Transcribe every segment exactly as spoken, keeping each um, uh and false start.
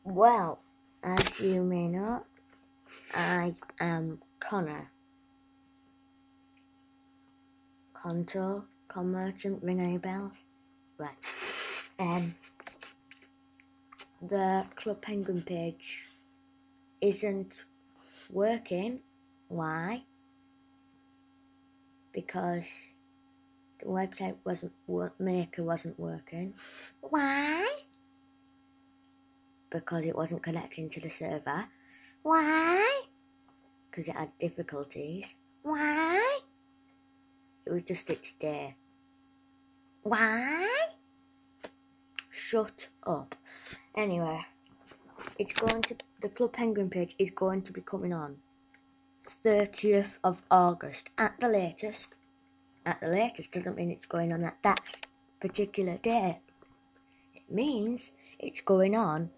Well, as you may know, I am Connor. Contour, con merchant, ring any bells? Right. Um, the Club Penguin page isn't working. Why? Because the website wasn't maker wasn't working. Why? Because it wasn't connecting to the server. Why? Because it had difficulties. Why? It was just its day. Why? Shut up. Anyway, it's going to the Club Penguin page is going to be coming on thirtieth of August at the latest. At the latest doesn't mean it's going on at that particular day. It means it's going on.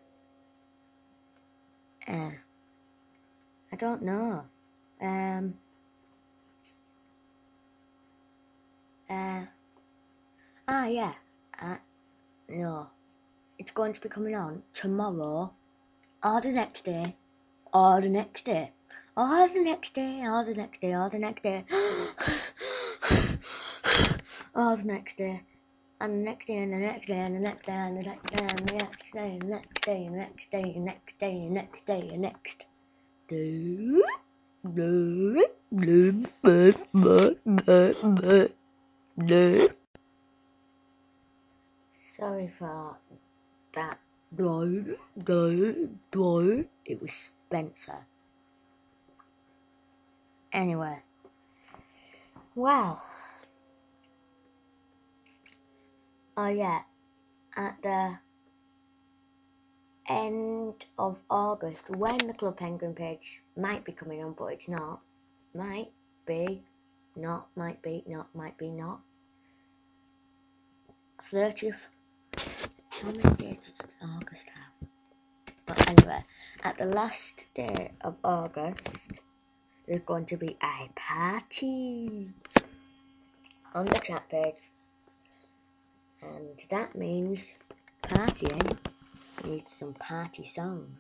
Uh, I don't know. Um. Uh. Ah, yeah. Uh, no. It's going to be coming on tomorrow, or the next day, or the next day, or the next day, or the next day, or the next day, or the next day, and the next day, and the next day, and the next day, and the next day, and the next day, and the next day, and the next day, and the next day, and the next day, and the next day. Sorry for that. It was Spencer. Anyway, well, oh yeah, at the end of August, when the Club Penguin page might be coming on, but it's not, might be, not, might be, not, might be, not, thirtieth, how many days does August have? But anyway, at the last day of August, there's going to be a party on the chat page, and that means partying needs some party songs.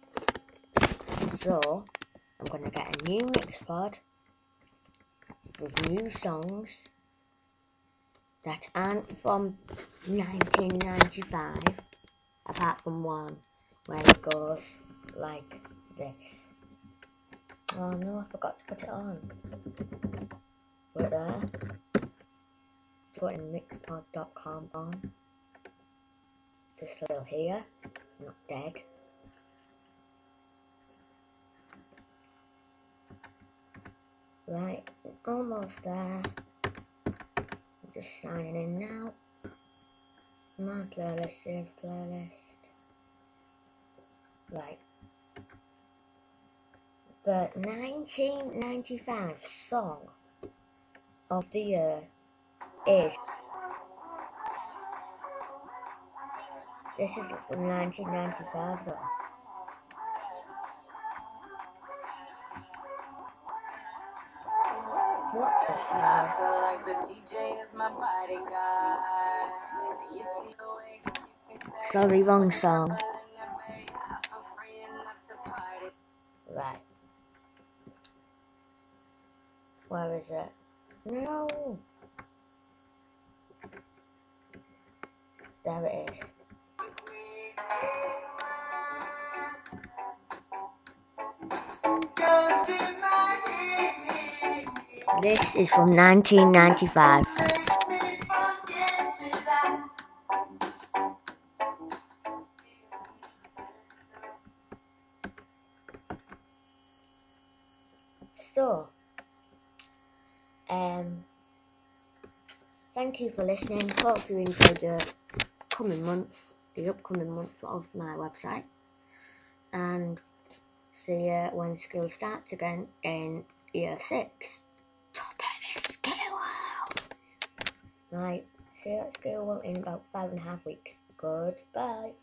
So I'm going to get a new mix pod with new songs that aren't from nineteen ninety-five, apart from one where it goes like this. Oh no, I forgot to put it on. Put it there. Putting mixpod dot com on. Just still here, not dead. Right, almost there. I'm just signing in now. My playlist, save playlist. Right. The nineteen ninety-five song of the year is... This is from nineteen ninety-five though. What the hell? I feel like the D J is my bodyguard. Sorry, wrong song. Right. Where is it? No! There it is. This is from nineteen ninety-five. So, um, thank you for listening. Hope you enjoyed the coming month, the upcoming month of my website, and see you when school starts again in year six. Top of the school. Right, see you at school in about five and a half weeks. Goodbye.